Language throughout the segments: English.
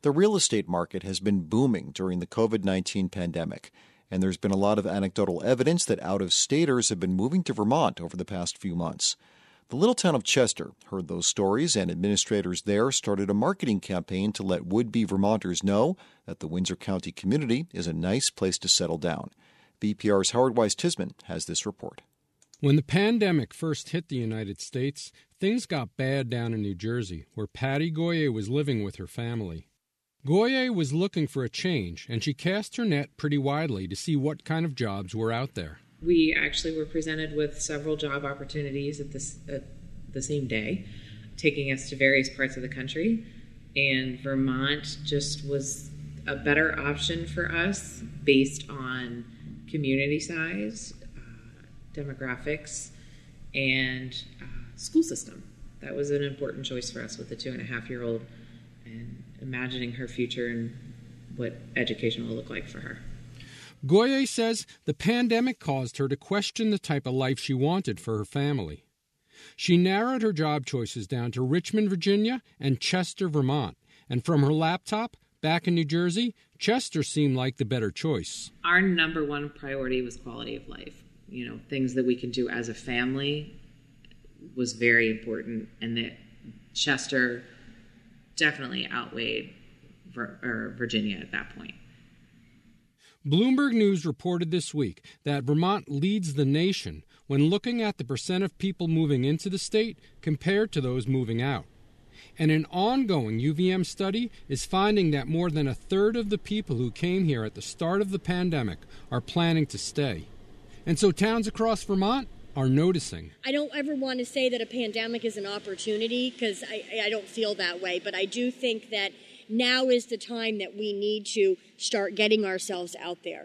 The real estate market has been booming during the COVID-19 pandemic, and there's been a lot of anecdotal evidence that out-of-staters have been moving to Vermont over the past few months. The little town of Chester heard those stories, and administrators there started a marketing campaign to let would-be Vermonters know that the Windsor County community is a nice place to settle down. VPR's Howard Weiss-Tisman has this report. When the pandemic first hit the United States, things got bad down in New Jersey, where Patty Goyer was living with her family. Goyer was looking for a change, and she cast her net pretty widely to see what kind of jobs were out there. We actually were presented with several job opportunities at the same day, taking us to various parts of the country, and Vermont just was a better option for us based on community size, demographics, and school system. That was an important choice for us with the 2.5-year-old and imagining her future and what education will look like for her. Goyer says the pandemic caused her to question the type of life she wanted for her family. She narrowed her job choices down to Richmond, Virginia, and Chester, Vermont. And from her laptop, back in New Jersey, Chester seemed like the better choice. Our number one priority was quality of life. You know, things that we can do as a family was very important, and that Chester definitely outweighed Virginia at that point. Bloomberg News reported this week that Vermont leads the nation when looking at the percent of people moving into the state compared to those moving out. And an ongoing UVM study is finding that more than a third of the people who came here at the start of the pandemic are planning to stay. And so towns across Vermont are noticing. I don't ever want to say that a pandemic is an opportunity, because I don't feel that way, but I do think that now is the time that we need to start getting ourselves out there.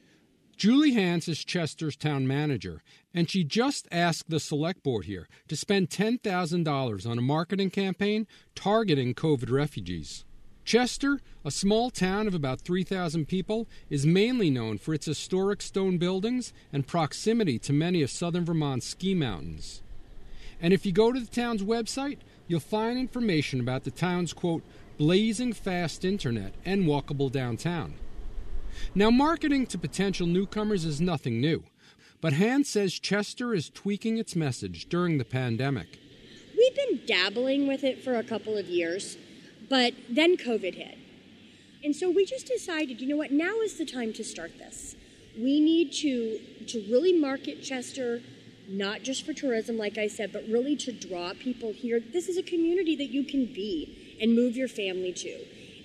Julie Hans is Chester's town manager, and she just asked the select board here to spend $10,000 on a marketing campaign targeting COVID refugees. Chester, a small town of about 3,000 people, is mainly known for its historic stone buildings and proximity to many of southern Vermont's ski mountains. And if you go to the town's website, you'll find information about the town's, quote, blazing fast internet and walkable downtown. Now, marketing to potential newcomers is nothing new, but Hans says Chester is tweaking its message during the pandemic. We've been dabbling with it for a couple of years, but then COVID hit. And so we just decided, you know what, now is the time to start this. We need to really market Chester, not just for tourism, like I said, but really to draw people here. This is a community that you can be and move your family to.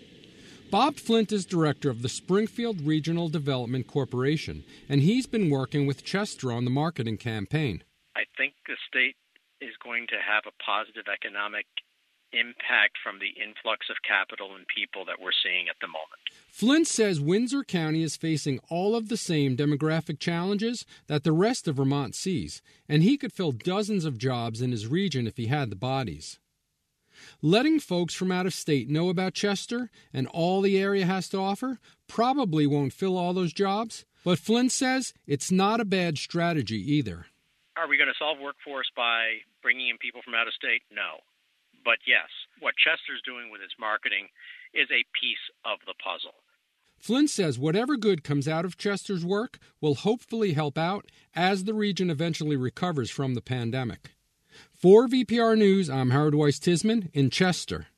Bob Flint is director of the Springfield Regional Development Corporation, and he's been working with Chester on the marketing campaign. I think the state is going to have a positive economic impact from the influx of capital and people that we're seeing at the moment. Flint says Windsor County is facing all of the same demographic challenges that the rest of Vermont sees, and he could fill dozens of jobs in his region if he had the bodies. Letting folks from out of state know about Chester and all the area has to offer probably won't fill all those jobs, but Flint says it's not a bad strategy either. Are we going to solve workforce by bringing in people from out of state? No. But yes, what Chester's doing with its marketing is a piece of the puzzle. Flint says whatever good comes out of Chester's work will hopefully help out as the region eventually recovers from the pandemic. For VPR News, I'm Howard Weiss-Tisman in Chester.